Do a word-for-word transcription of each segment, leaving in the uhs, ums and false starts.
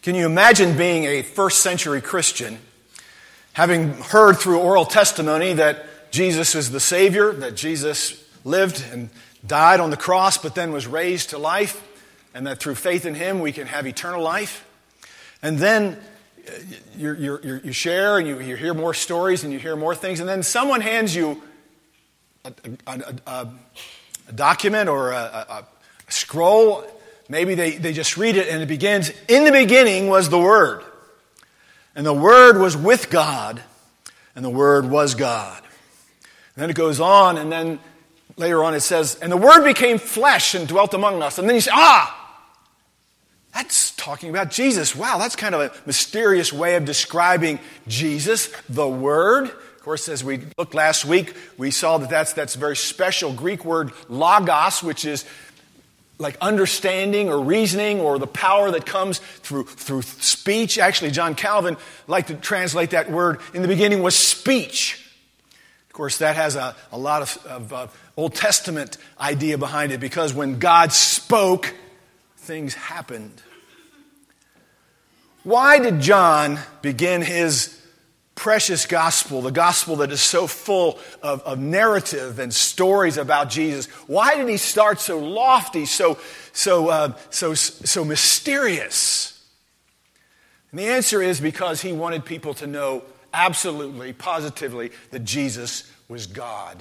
Can you imagine being a first century Christian, having heard through oral testimony that Jesus is the Savior, that Jesus lived and died on the cross, but then was raised to life, and that through faith in Him we can have eternal life? And then you you you share and you, you hear more stories and you hear more things, and then someone hands you a, a, a, a document or a, a, a scroll. Maybe they, they just read it and it begins, "In the beginning was the Word, and the Word was with God, and the Word was God." And then it goes on, and then later on it says, "And the Word became flesh and dwelt among us." And then you say, ah, that's talking about Jesus. Wow, that's kind of a mysterious way of describing Jesus, the Word. Of course, as we looked last week, we saw that that's, that's a very special Greek word, logos, which is like understanding or reasoning or the power that comes through through speech. Actually, John Calvin liked to translate that word, "In the beginning was speech." Of course, that has a, a lot of, of uh, Old Testament idea behind it, because when God spoke, things happened. Why did John begin his precious gospel, the gospel that is so full of, of narrative and stories about Jesus? Why did he start so lofty, so so uh, so so mysterious? And the answer is because he wanted people to know absolutely, positively, that Jesus was God.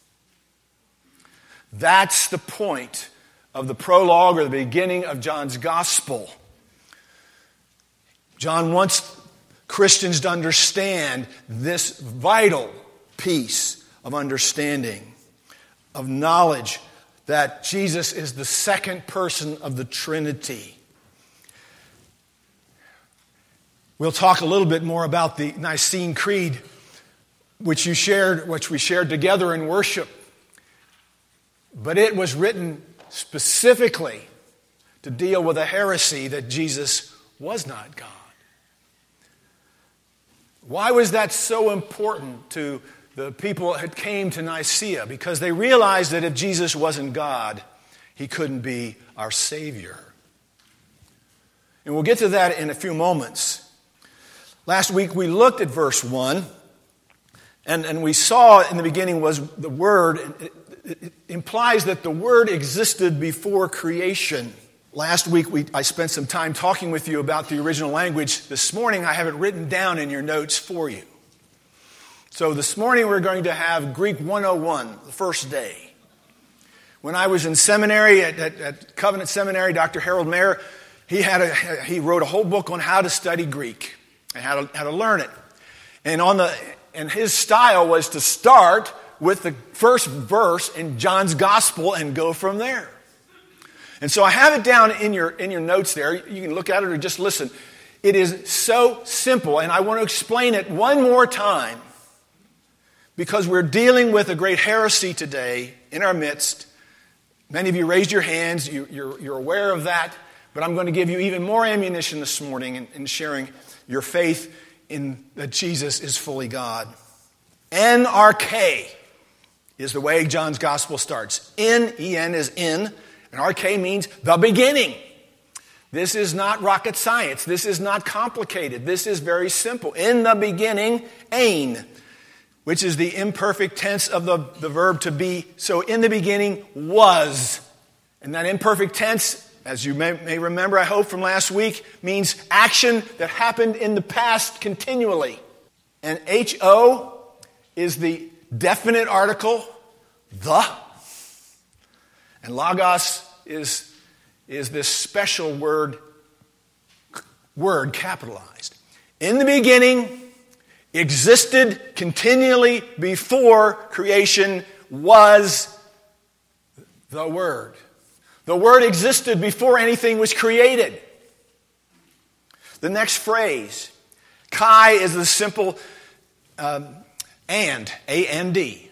That's the point of the prologue or the beginning of John's gospel. John wants Christians to understand this vital piece of understanding, of knowledge, that Jesus is the second person of the Trinity. We'll talk a little bit more about the Nicene Creed, which you shared, which we shared together in worship. But it was written specifically to deal with a heresy that Jesus was not God. Why was that so important to the people that came to Nicaea? Because they realized that if Jesus wasn't God, He couldn't be our Savior. And we'll get to that in a few moments. Last week we looked at verse one, and, and we saw in the beginning was the Word. It, it, it implies that the Word existed before creation. Last week, we, I spent some time talking with you about the original language. This morning, I have it written down in your notes for you. So this morning, we're going to have Greek one oh one, the first day. When I was in seminary, at, at, at Covenant Seminary, Doctor Harold Mayer, he, had a, he wrote a whole book on how to study Greek and how to, how to learn it. And, on the, and his style was to start with the first verse in John's Gospel and go from there. And so I have it down in your in your notes there. You can look at it or just listen. It is so simple, and I want to explain it one more time because we're dealing with a great heresy today in our midst. Many of you raised your hands. You, you're, you're aware of that. But I'm going to give you even more ammunition this morning in, in sharing your faith in that Jesus is fully God. N R K is the way John's Gospel starts. N, E N is in. And R K means the beginning. This is not rocket science. This is not complicated. This is very simple. In the beginning, ein, which is the imperfect tense of the, the verb to be. So in the beginning was. And that imperfect tense, as you may, may remember, I hope, from last week, means action that happened in the past continually. And H O is the definite article, the. And logos is, is this special word, word capitalized. In the beginning, existed continually before creation, was the Word. The Word existed before anything was created. The next phrase, kai, is the simple um, and, A N D.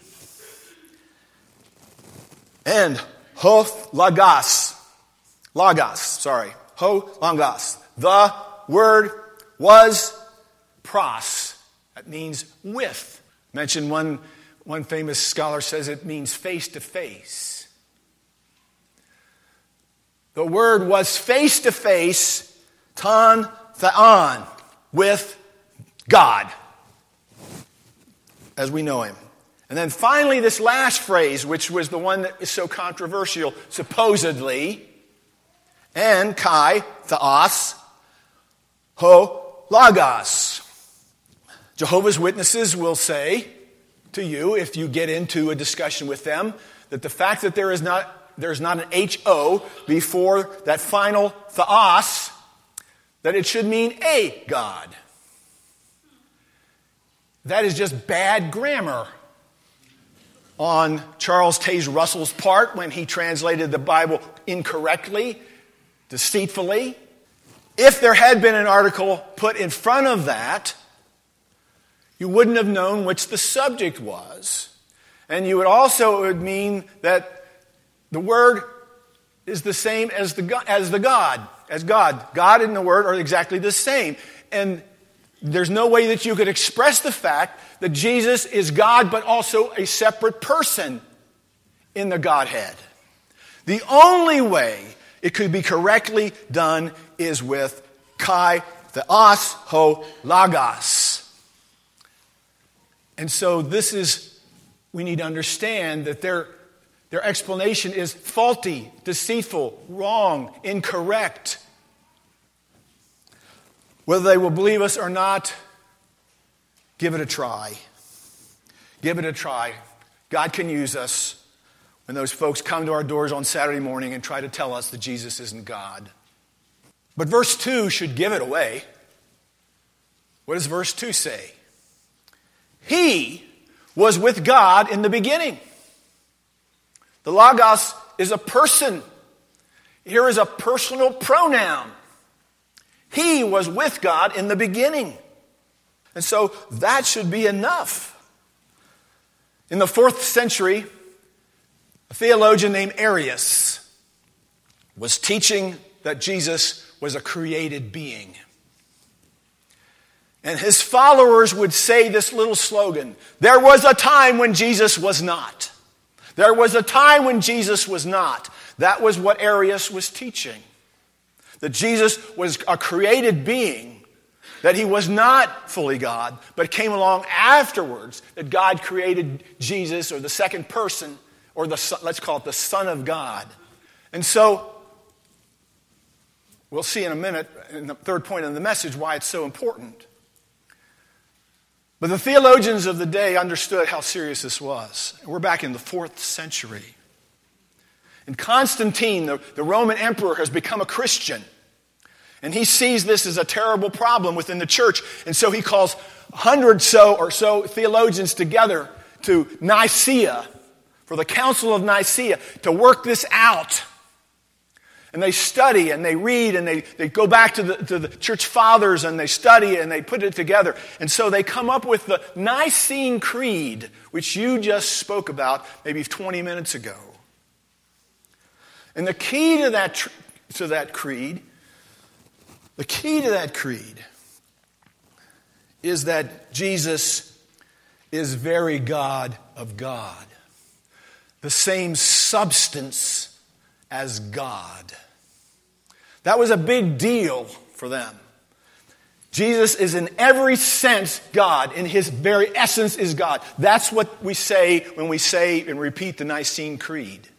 And ho logos, logos, sorry, ho logos. The Word was pros. That means with. Mentioned one, one famous scholar says it means face to face. The Word was face to face, ton theon, with God, as we know him. And then finally, this last phrase, which was the one that is so controversial, supposedly, and kai, theos, ho, logos. Jehovah's Witnesses will say to you, if you get into a discussion with them, that the fact that there is not there's not an H O before that final theos, that it should mean a God. That is just bad grammar on Charles Taze Russell's part when he translated the Bible incorrectly, deceitfully. If there had been an article put in front of that, you wouldn't have known which the subject was. And you would also, it would mean that the word is the same as the, as the God, as God. God and the word are exactly the same. And there's no way that you could express the fact that Jesus is God, but also a separate person in the Godhead. The only way it could be correctly done is with kai, theos, ho, logos. And so this is, we need to understand that their, their explanation is faulty, deceitful, wrong, incorrect. Whether they will believe us or not, give it a try. Give it a try. God can use us when those folks come to our doors on Saturday morning and try to tell us that Jesus isn't God. But verse two should give it away. What does verse two say? He was with God in the beginning. The Logos is a person. Here is a personal pronoun. He was with God in the beginning. And so that should be enough. In the fourth century, a theologian named Arius was teaching that Jesus was a created being. And his followers would say this little slogan, there was a time when Jesus was not. There was a time when Jesus was not. That was what Arius was teaching. That Jesus was a created being, that he was not fully God, but came along afterwards, that God created Jesus, or the second person, or the, let's call it the Son of God. And so, we'll see in a minute, in the third point of the message, why it's so important. But the theologians of the day understood how serious this was. We're back in the fourth century. And Constantine, the, the Roman emperor, has become a Christian. And he sees this as a terrible problem within the church. And so he calls a hundred so or so theologians together to Nicaea, for the Council of Nicaea, to work this out. And they study and they read and they, they go back to the, to the church fathers and they study and they put it together. And so they come up with the Nicene Creed, which you just spoke about maybe twenty minutes ago. And the key to that, to that creed, the key to that creed is that Jesus is very God of God. The same substance as God. That was a big deal for them. Jesus is in every sense God. In his very essence is God. That's what we say when we say and repeat the Nicene Creed.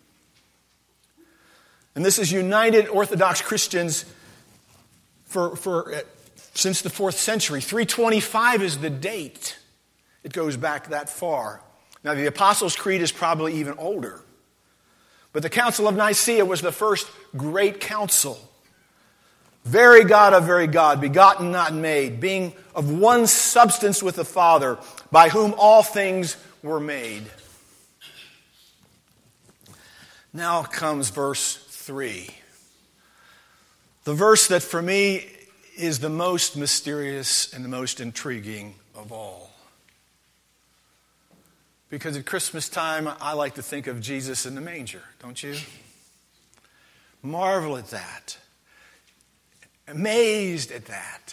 And this has united Orthodox Christians for, for uh, since the fourth century. three twenty-five is the date. It goes back that far. Now the Apostles' Creed is probably even older. But the Council of Nicaea was the first great council. Very God of very God, begotten, not made, being of one substance with the Father, by whom all things were made. Now comes verse three. The verse that for me is the most mysterious and the most intriguing of all. Because at Christmas time, I like to think of Jesus in the manger, don't you? Marvel at that. Amazed at that.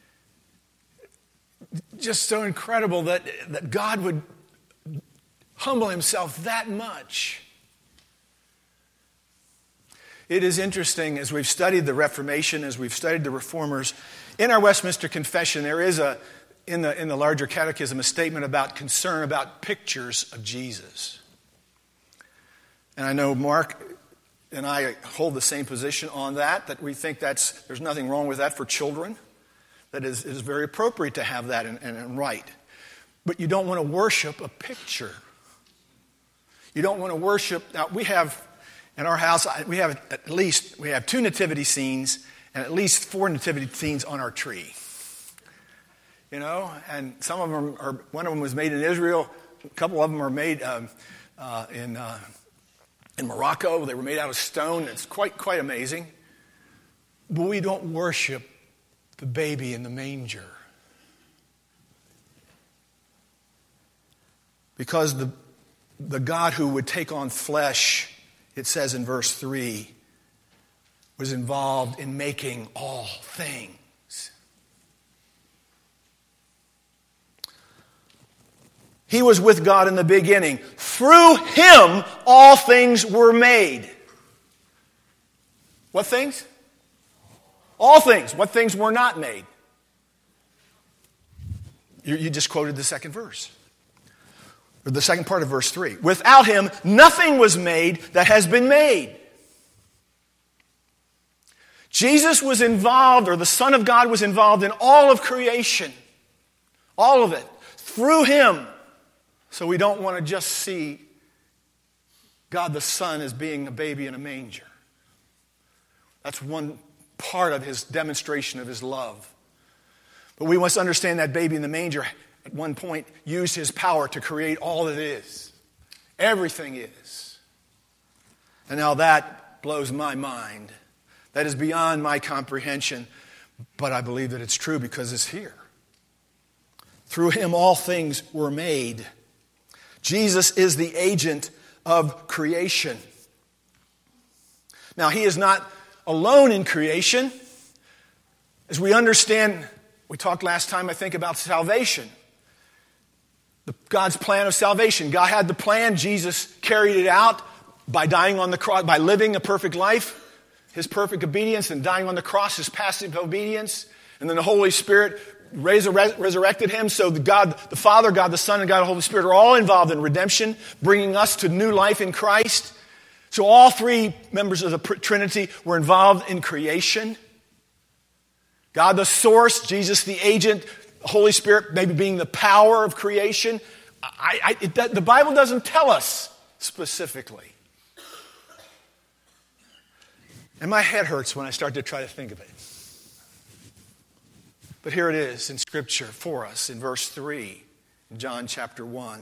Just so incredible that, that God would humble himself that much. It is interesting, as we've studied the Reformation, as we've studied the Reformers, in our Westminster Confession, there is a, in the, in the larger catechism, a statement about concern about pictures of Jesus. And I know Mark and I hold the same position on that, that we think that's, there's nothing wrong with that for children. That is, it is very appropriate to have that and, and, and right. But you don't want to worship a picture. You don't want to worship, now we have, in our house, we have at least, we have two nativity scenes and at least four nativity scenes on our tree. You know, and some of them are, one of them was made in Israel, a couple of them are made um, uh, in uh, in Morocco. They were made out of stone. It's quite, quite amazing. But we don't worship the baby in the manger. Because the, the God who would take on flesh, it says in verse three, was involved in making all things. He was with God in the beginning. Through him, all things were made. What things? All things. What things were not made? You, you just quoted the second verse. Or the second part of verse three. Without him, nothing was made that has been made. Jesus was involved, or the Son of God was involved in all of creation. All of it. Through him. So we don't want to just see God the Son as being a baby in a manger. That's one part of his demonstration of his love. But we must understand that baby in the manger at one point used his power to create all that is. Everything is. And now that blows my mind. That is beyond my comprehension. But I believe that it's true because it's here. Through him all things were made. Jesus is the agent of creation. Now, he is not alone in creation. As we understand, we talked last time, I think, about salvation. The, God's plan of salvation. God had the plan. Jesus carried it out by dying on the cross, by living a perfect life, his perfect obedience, and dying on the cross, his passive obedience. And then the Holy Spirit resurrected him. So the God, the Father, God the Son, and God the Holy Spirit are all involved in redemption, bringing us to new life in Christ. So all three members of the Trinity were involved in creation. God the source, Jesus the agent, the Holy Spirit maybe being the power of creation. I, I, it, the Bible doesn't tell us specifically. And my head hurts when I start to try to think of it. But here it is in Scripture for us in verse three, in John chapter one.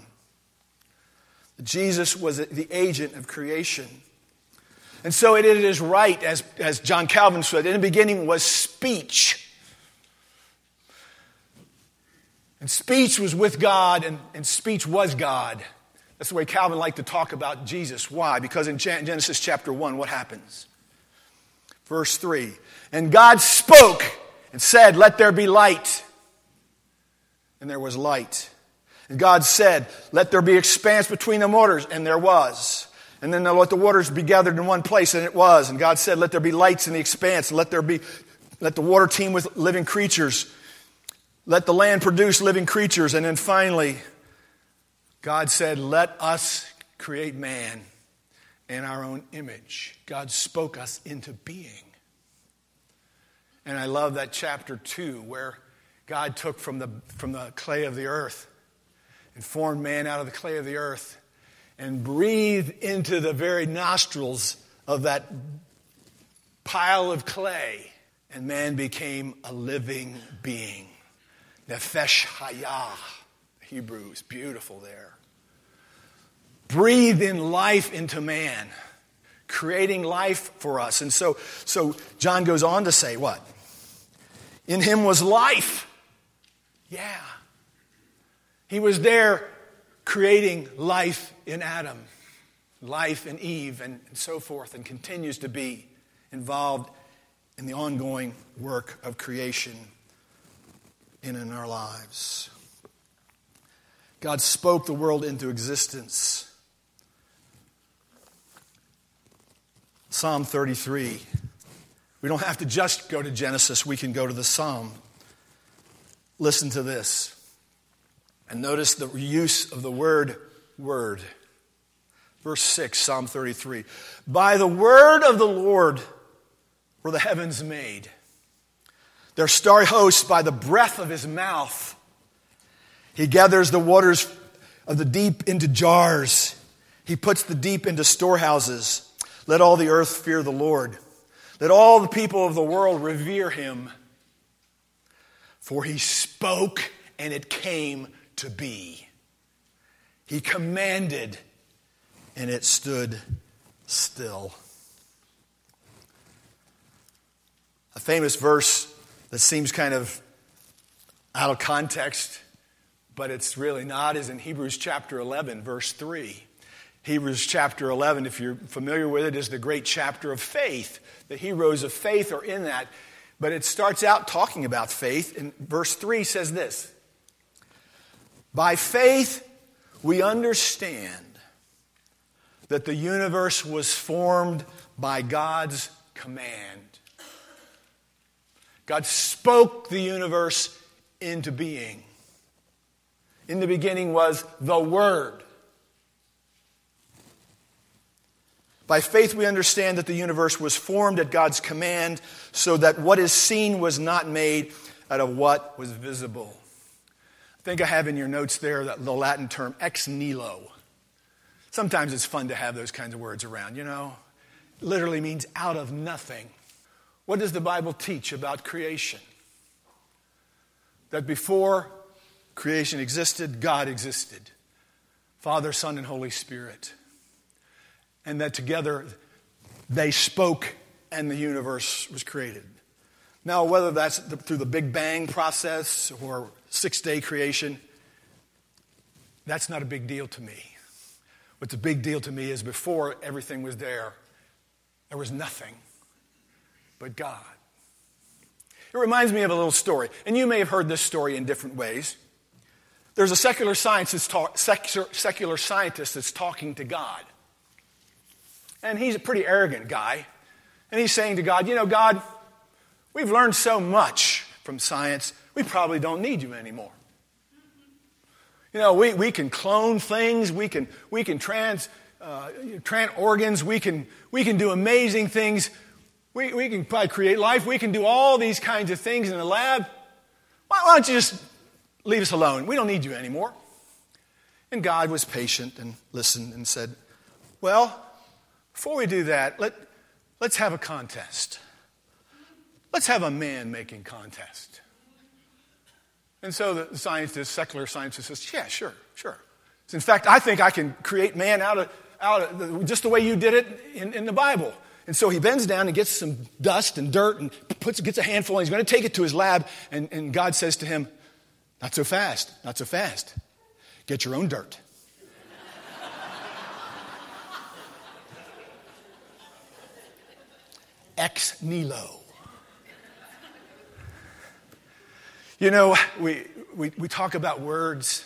Jesus was the agent of creation. And so it is right, as, as John Calvin said, in the beginning was speech. And speech was with God, and, and speech was God. That's the way Calvin liked to talk about Jesus. Why? Because in Genesis chapter one, what happens? Verse three, and God spoke and said, let there be light. And there was light. And God said, let there be expanse between the waters. And there was. And then let the waters be gathered in one place. And it was. And God said, let there be lights in the expanse. And let there be, let the water teem with living creatures. Let the land produce living creatures. And then finally, God said, let us create man in our own image. God spoke us into being. And I love that chapter two where God took from the, from the clay of the earth and formed man out of the clay of the earth and breathed into the very nostrils of that pile of clay. And man became a living being. Nefesh Hayah. Hebrew is beautiful there. Breathed in life into man, creating life for us. And so, so John goes on to say what? In him was life. Yeah. He was there creating life in Adam, life in Eve, and, and so forth, and continues to be involved in the ongoing work of creation in, in our lives. God spoke the world into existence. Psalm thirty-three. We don't have to just go to Genesis. We can go to the Psalm. Listen to this. And notice the use of the word, word. Verse six, Psalm thirty-three. By the word of the Lord were the heavens made, their starry hosts by the breath of his mouth. He gathers the waters of the deep into jars. He puts the deep into storehouses. Let all the earth fear the Lord. Let all the people of the world revere him. For he spoke and it came to be. He commanded and it stood still. A famous verse that seems kind of out of context, but it's really not, is in Hebrews chapter eleven, verse three. Hebrews chapter eleven, if you're familiar with it, is the great chapter of faith. The heroes of faith are in that. But it starts out talking about faith, and verse three says this. By faith we understand that the universe was formed by God's command. God spoke the universe into being. In the beginning was the Word. By faith we understand that the universe was formed at God's command, so that what is seen was not made out of what was visible. I think I have in your notes there that the Latin term ex nihilo. Sometimes it's fun to have those kinds of words around, you know. It literally means out of nothing. What does the Bible teach about creation? That before creation existed, God existed. Father, Son, and Holy Spirit. And that together they spoke and the universe was created. Now, whether that's through the Big Bang process or six-day creation, that's not a big deal to me. What's a big deal to me is before everything was there, there was nothing but God. It reminds me of a little story, and you may have heard this story in different ways. There's a secular science that's talk, secular, secular scientist that's talking to God. And he's a pretty arrogant guy. And he's saying to God, you know, God, we've learned so much from science, we probably don't need you anymore. You know, we, we can clone things, we can we can trans uh, trans organs, we can we can do amazing things. We we can probably create life. We can do all these kinds of things in the lab. Why, why don't you just leave us alone? We don't need you anymore. And God was patient and listened and said, well, before we do that, let, let's have a contest. Let's have a man-making contest. And so the scientist, secular scientist says, yeah, sure, sure. In fact, I think I can create man out of, out of just the way you did it in, in the Bible. And so he bends down and gets some dust and dirt and puts, gets a handful, and he's going to take it to his lab. And, and God says to him, not so fast, not so fast. Get your own dirt. Ex nihilo. You know, we, we, we talk about words.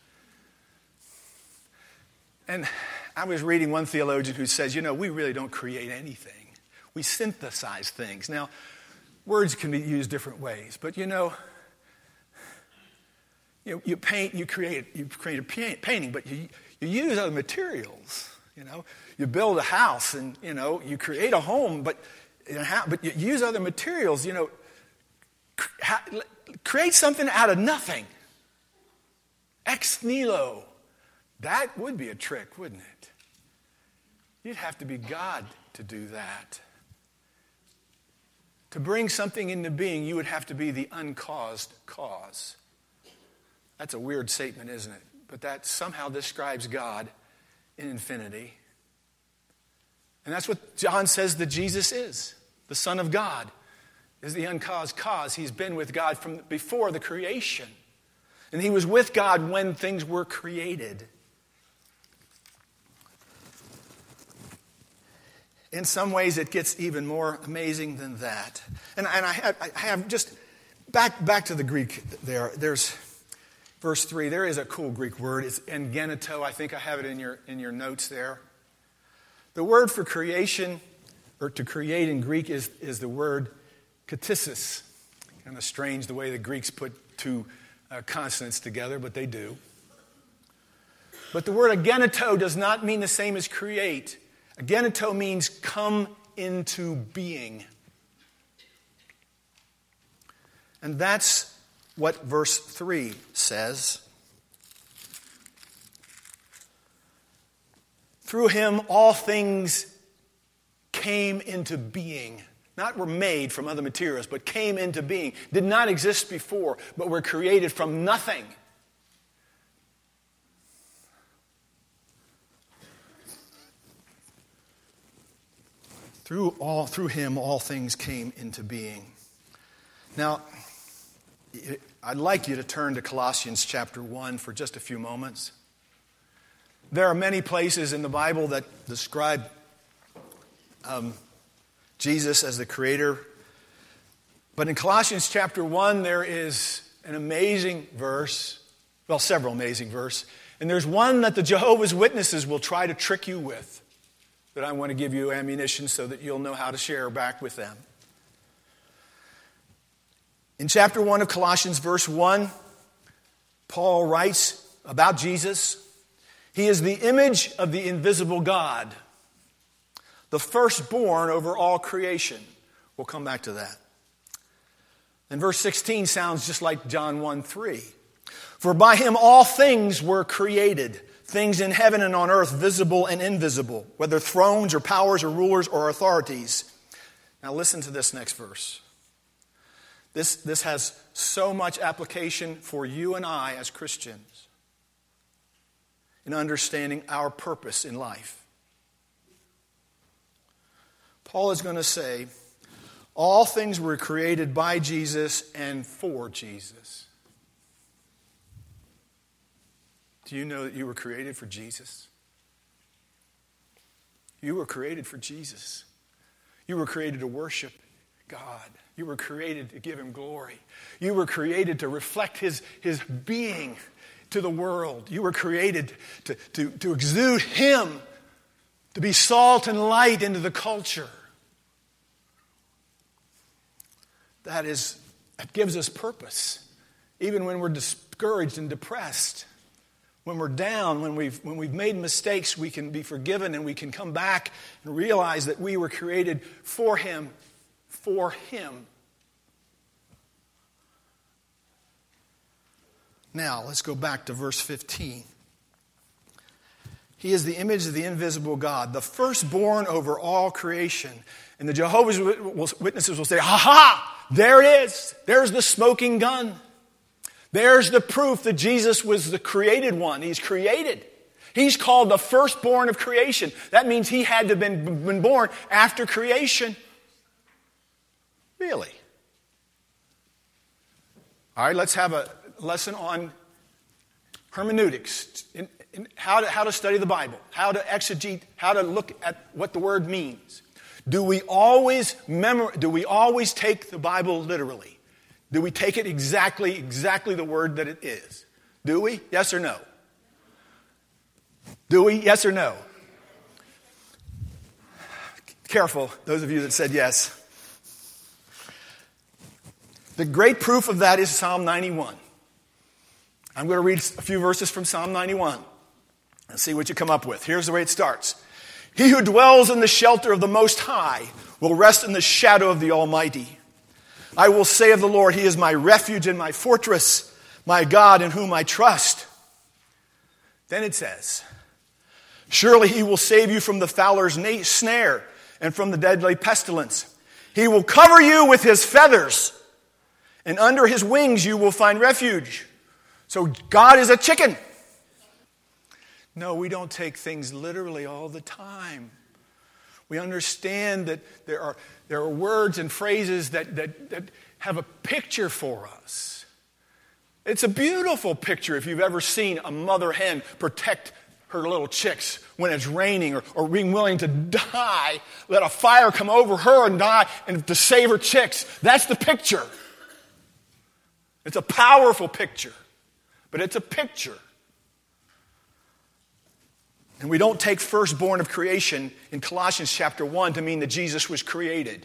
And I was reading one theologian who says, you know, we really don't create anything. We synthesize things. Now, words can be used different ways. But, you know, you, you paint, you create, you create a painting, but you, you use other materials. You know, you build a house and, you know, you create a home, but... But you use other materials, you know, create something out of nothing. Ex nihilo. That would be a trick, wouldn't it? You'd have to be God to do that. To bring something into being, you would have to be the uncaused cause. That's a weird statement, isn't it? But that somehow describes God in infinity. And that's what John says that Jesus is. The Son of God is the uncaused cause. He's been with God from before the creation. And he was with God when things were created. In some ways, it gets even more amazing than that. And, and I, have, I have just, back, back to the Greek there, there's verse three, there is a cool Greek word. It's engeneto. I think I have it in your, in your notes there. The word for creation or to create in Greek is, is the word ktisis. Kind of strange the way the Greeks put two uh, consonants together, but they do. But the word ageneto does not mean the same as create. Ageneto means come into being. And that's what verse three says. Through him all things came into being. Not were made from other materials, but came into being. Did not exist before, but were created from nothing. Through all, through him all things came into being. Now, I'd like you to turn to Colossians chapter one for just a few moments. There are many places in the Bible that describe um, Jesus as the creator. But in Colossians chapter one, there is an amazing verse, well, several amazing verses. And there's one that the Jehovah's Witnesses will try to trick you with, that I want to give you ammunition so that you'll know how to share back with them. In chapter one of Colossians, verse one, Paul writes about Jesus. He is the image of the invisible God, the firstborn over all creation. We'll come back to that. And verse sixteen sounds just like John one three. For by him all things were created, things in heaven and on earth, visible and invisible, whether thrones or powers or rulers or authorities. Now listen to this next verse. This, this has so much application for you and I as Christians in understanding our purpose in life. Paul is going to say, all things were created by Jesus and for Jesus. Do you know that you were created for Jesus? You were created for Jesus. You were created to worship God. You were created to give him glory. You were created to reflect his, his being to the world. You were created to, to, to exude him, to be salt and light into the culture. That is, that gives us purpose. Even when we're discouraged and depressed, when we're down, when we've, when we've made mistakes, we can be forgiven and we can come back and realize that we were created for him. For him. Now, let's go back to verse fifteen. He is the image of the invisible God, the firstborn over all creation. And the Jehovah's Witnesses will say, ha ha, there it is. There's the smoking gun. There's the proof that Jesus was the created one. He's created. He's called the firstborn of creation. That means he had to have been, been born after creation. Really? All right, let's have a lesson on hermeneutics, in, in how, to, how to study the Bible, how to exegete, how to look at what the word means. Do we always memor- Do we always take the Bible literally? Do we take it exactly, exactly the word that it is? Do we? Yes or no? Do we? Yes or no? Careful, those of you that said yes. The great proof of that is Psalm ninety-one. I'm going to read a few verses from Psalm ninety-one and see what you come up with. Here's the way it starts. He who dwells in the shelter of the Most High will rest in the shadow of the Almighty. I will say of the Lord, he is my refuge and my fortress, my God in whom I trust. Then it says, surely he will save you from the fowler's snare and from the deadly pestilence. He will cover you with his feathers, and under his wings you will find refuge. So God is a chicken. No, we don't take things literally all the time. We understand that there are, there are words and phrases that, that, that have a picture for us. It's a beautiful picture if you've ever seen a mother hen protect her little chicks when it's raining, or, or being willing to die, let a fire come over her and die, and to save her chicks. That's the picture. It's a powerful picture, but it's a picture. And we don't take firstborn of creation in Colossians chapter one to mean that Jesus was created.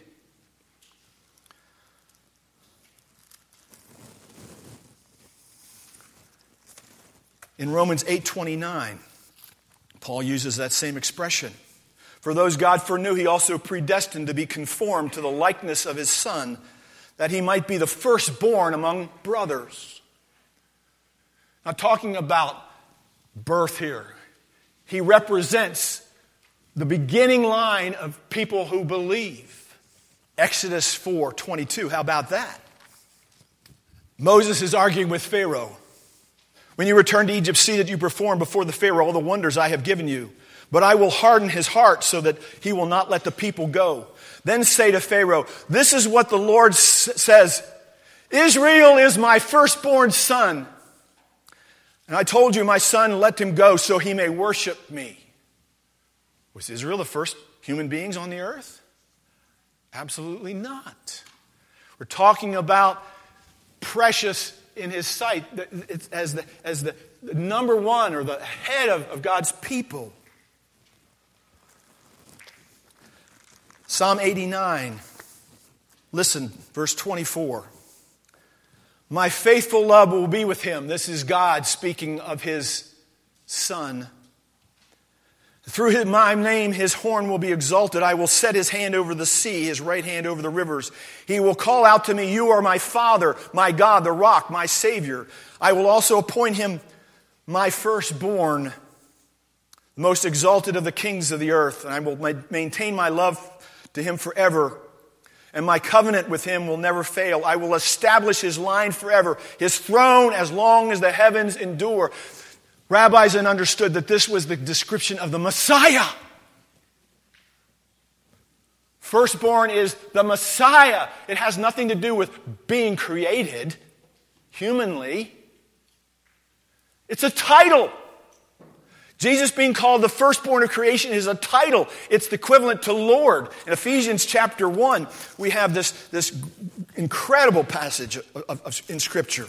In Romans eight twenty-nine, Paul uses that same expression. For those God foreknew, he also predestined to be conformed to the likeness of his Son, that he might be the firstborn among brothers. Now, talking about birth here, he represents the beginning line of people who believe. Exodus four twenty-two, how about that? Moses is arguing with Pharaoh. When you return to Egypt, see that you perform before the Pharaoh all the wonders I have given you. But I will harden his heart so that he will not let the people go. Then say to Pharaoh, this is what the Lord s- says, Israel is my firstborn son. And I told you, my son, let him go so he may worship me. Was Israel the first human beings on the earth? Absolutely not. We're talking about precious in his sight as the, as the number one or the head of, of God's people. Psalm eighty-nine, listen, verse twenty-four. My faithful love will be with him. This is God speaking of his Son. Through my name, his horn will be exalted. I will set his hand over the sea, his right hand over the rivers. He will call out to me, you are my Father, my God, the rock, my Savior. I will also appoint him my firstborn, the most exalted of the kings of the earth. And I will maintain my love to him forever. And my covenant with him will never fail. I will establish his line forever, his throne as long as the heavens endure. Rabbis then understood that this was the description of the Messiah. Firstborn is the Messiah. It has nothing to do with being created humanly. It's a title. Jesus being called the firstborn of creation is a title. It's the equivalent to Lord. In Ephesians chapter one, we have this, this incredible passage of, of, of, in Scripture.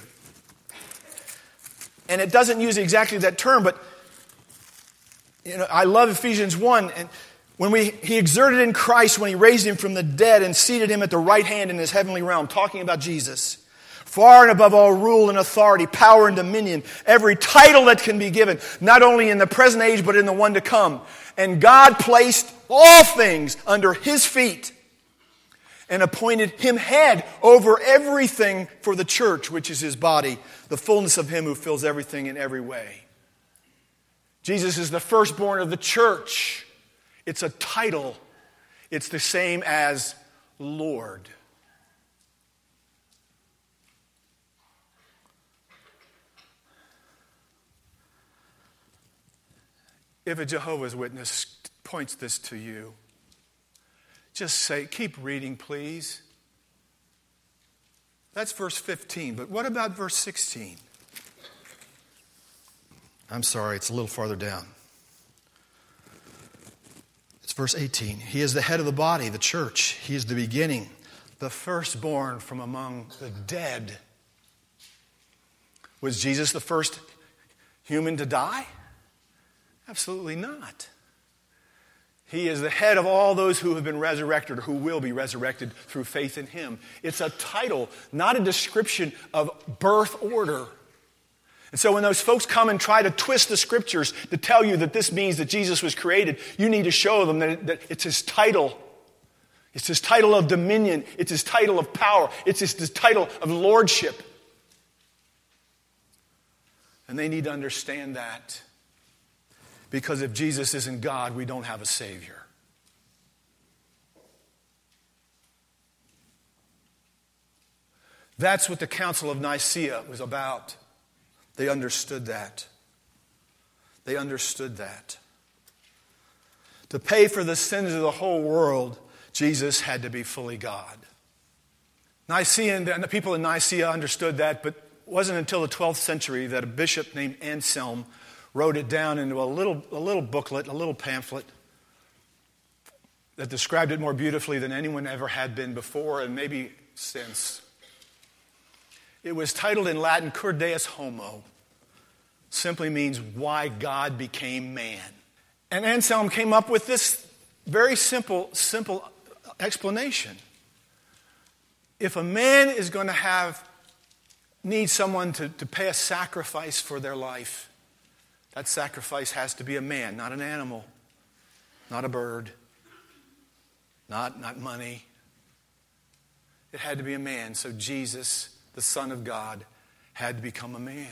And it doesn't use exactly that term, but you know, I love Ephesians one. And when we he exerted in Christ when he raised him from the dead and seated him at the right hand in his heavenly realm, talking about Jesus. Far and above all rule and authority, power and dominion, every title that can be given, not only in the present age, but in the one to come. And God placed all things under his feet and appointed him head over everything for the church, which is his body, the fullness of him who fills everything in every way. Jesus is the firstborn of the church. It's a title. It's the same as Lord. If a Jehovah's Witness points this to you, just say, keep reading, please. That's verse fifteen. But what about verse sixteen? I'm sorry, it's a little farther down. It's verse eighteen. He is the head of the body, the church. He is the beginning, the firstborn from among the dead. Was Jesus the first human to die? Absolutely not. He is the head of all those who have been resurrected or who will be resurrected through faith in him. It's a title, not a description of birth order. And so when those folks come and try to twist the scriptures to tell you that this means that Jesus was created, you need to show them that, it, that it's his title. It's his title of dominion. It's his title of power. It's his, his title of lordship. And they need to understand that. Because if Jesus isn't God, we don't have a Savior. That's what the Council of Nicaea was about. They understood that. They understood that. To pay for the sins of the whole world, Jesus had to be fully God. Nicaea and the people in Nicaea understood that, but it wasn't until the twelfth century that a bishop named Anselm wrote it down into a little, a little booklet, a little pamphlet that described it more beautifully than anyone ever had been before and maybe since. It was titled in Latin, Cur Deus Homo. Simply means why God became man. And Anselm came up with this very simple, simple explanation. If a man is going to have, need someone to, to pay a sacrifice for their life, that sacrifice has to be a man, not an animal, not a bird, not, not money. It had to be a man. So Jesus, the Son of God, had to become a man.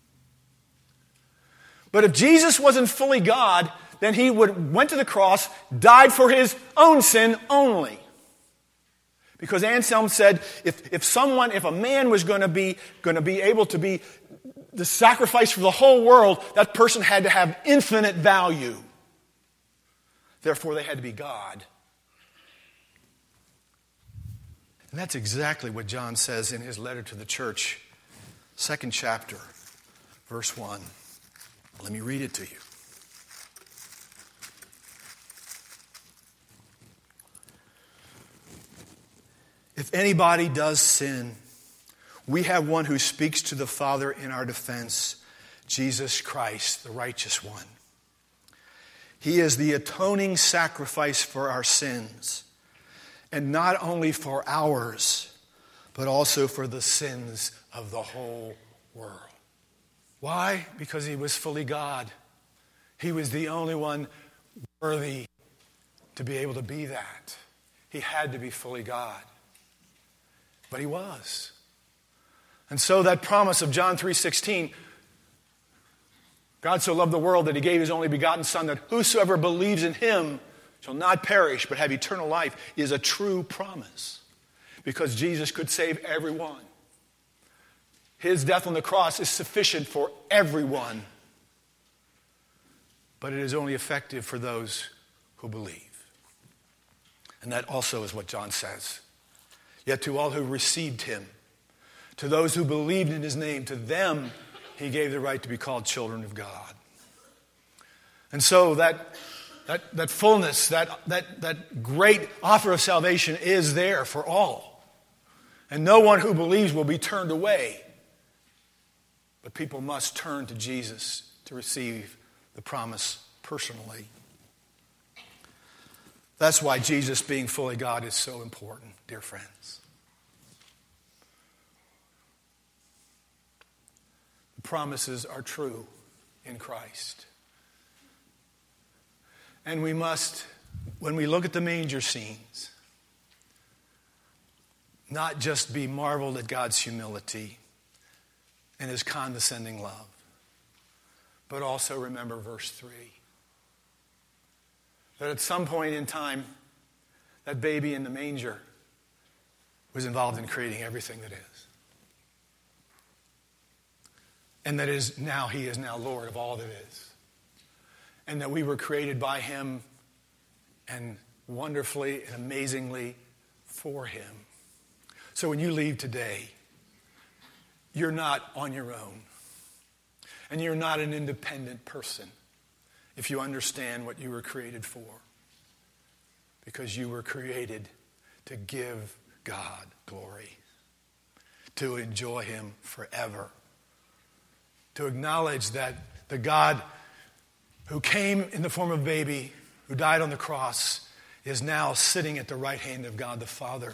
But if Jesus wasn't fully God, then he would went to the cross, died for his own sin only. Because Anselm said, if, if someone, if a man was going to be going to be able to be the sacrifice for the whole world, that person had to have infinite value. Therefore, they had to be God. And that's exactly what John says in his letter to the church, second chapter, verse one. Let me read it to you. If anybody does sin, we have one who speaks to the Father in our defense, Jesus Christ, the righteous one. He is the atoning sacrifice for our sins, and not only for ours, but also for the sins of the whole world. Why? Because he was fully God. He was the only one worthy to be able to be that. He had to be fully God. But he was. And so that promise of John three sixteen, God so loved the world that he gave his only begotten Son, that whosoever believes in him shall not perish but have eternal life, is a true promise. Because Jesus could save everyone. His death on the cross is sufficient for everyone. But it is only effective for those who believe. And that also is what John says. Yet to all who received him, to those who believed in his name, to them he gave the right to be called children of God. And so that that, that fullness, that, that, that great offer of salvation is there for all. And no one who believes will be turned away. But people must turn to Jesus to receive the promise personally. That's why Jesus being fully God is so important, dear friends. The promises are true in Christ. And we must, when we look at the manger scenes, not just be marveled at God's humility and his condescending love, but also remember verse three. That at some point in time, that baby in the manger was involved in creating everything that is. And that is now, he is now Lord of all that is. And that we were created by him and wonderfully and amazingly for him. So when you leave today, you're not on your own. And you're not an independent person if you understand what you were created for. Because you were created to give God glory, to enjoy him forever, to acknowledge that the God who came in the form of a baby, who died on the cross, is now sitting at the right hand of God the Father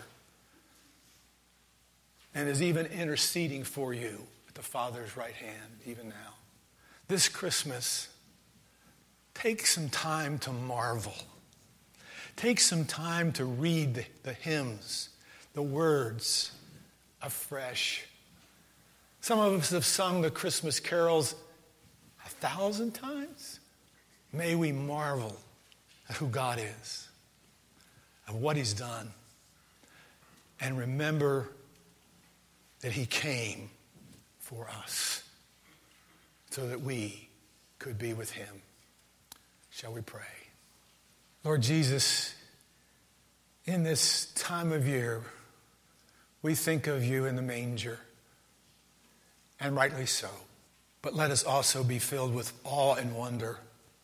and is even interceding for you at the Father's right hand, even now. This Christmas, take some time to marvel. Take some time to read the, the hymns, the words afresh. Some of us have sung the Christmas carols a thousand times. May we marvel at who God is, of what he's done, and remember that he came for us so that we could be with him. Shall we pray? Lord Jesus, in this time of year, we think of you in the manger, and rightly so. But let us also be filled with awe and wonder,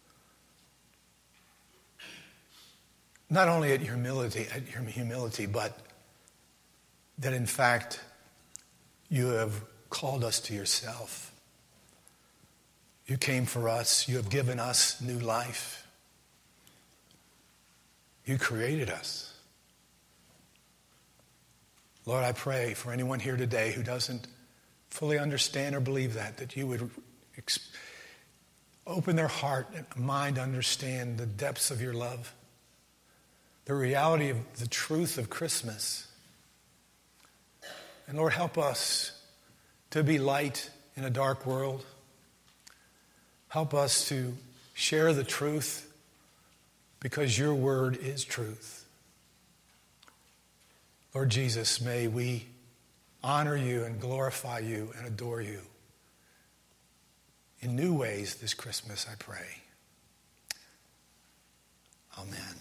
not only at your humility, at your humility, but that in fact you have called us to yourself. You came for us. You have given us new life. You created us. Lord, I pray for anyone here today who doesn't fully understand or believe that, that you would ex- open their heart and mind to understand the depths of your love, the reality of the truth of Christmas. And Lord, help us to be light in a dark world. Help us to share the truth because your word is truth. Lord Jesus, may we honor you and glorify you and adore you in new ways this Christmas, I pray. Amen.